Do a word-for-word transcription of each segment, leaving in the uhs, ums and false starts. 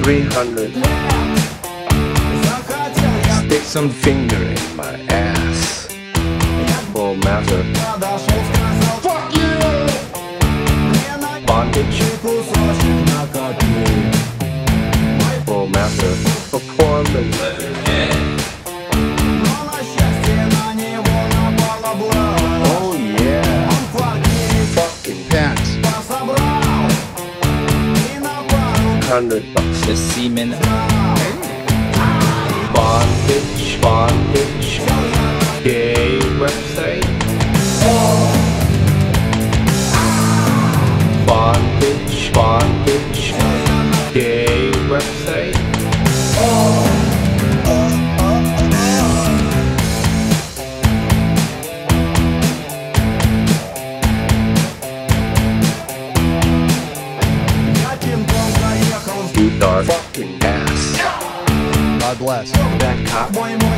three hundred. Stick some finger in my ass. Full master. Fuck you! Bondage. Full master. Performance. Oh yeah. Fucking pants. Hundred bucks. The semen. Bondage, bondage, gay website. Bondage, bondage, gay website. You dark fucking ass. God bless. That cop.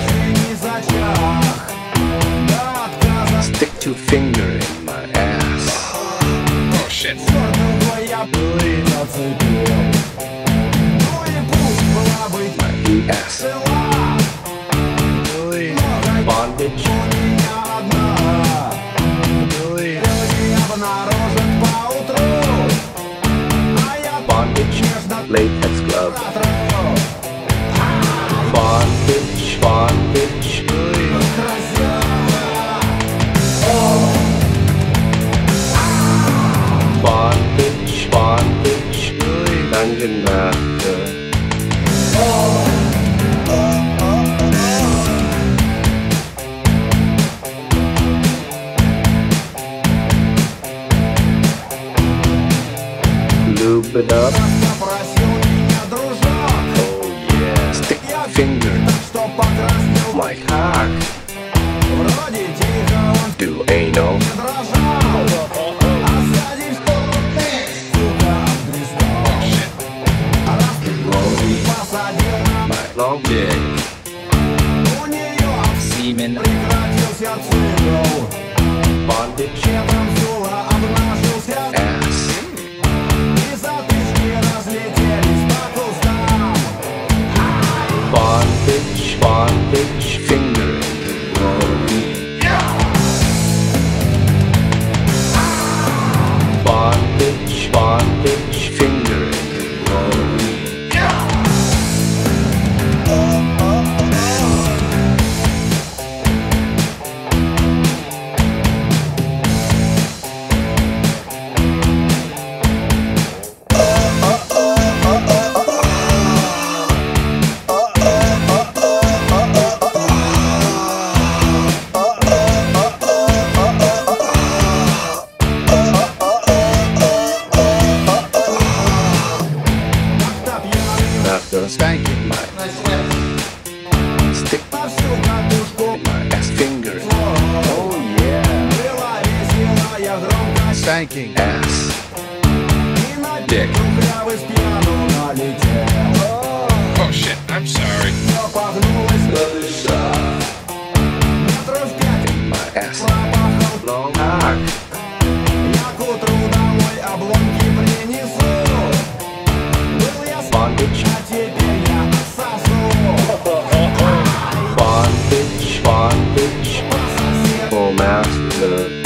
Stick two finger in my ass. Oh shit. My ass. Bondage. Bondage. Latex glove. Bondage, bondage. Bondage, bondage. Dungeon master. Lube it up. Stick finger my cock. Do anal. My long dick. Semen. Bondage. Ass. Bondage, bondage, finger. Bondage, bondage, finger. Spanking. My stick in my ass finger. Oh yeah. Spanking. Ass. Dick. Oh shit, I'm sorry. In my ass. Long cock. Bondage. Bondage, bondage. Full master.